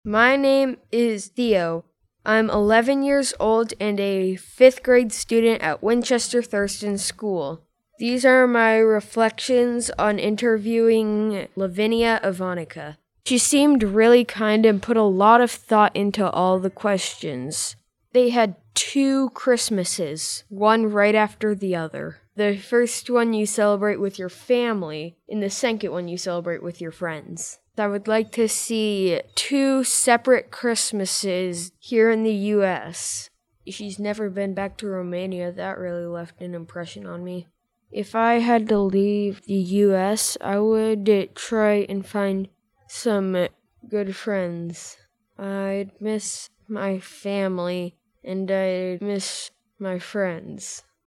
My name is Theo. I'm 11 years old and a 5th grade student at Winchester Thurston School. These are my reflections on interviewing Lavinia Ivanica. She seemed really kind and put a lot of thought into all the questions. They had 2 Christmases, one right after the other. The first one you celebrate with your family, and the second one you celebrate with your friends. I would like to see 2 separate Christmases here in the U.S. She's never been back to Romania. That really left an impression on me. If I had to leave the U.S., I would try and find some good friends. I'd miss my family, and I'd miss my friends.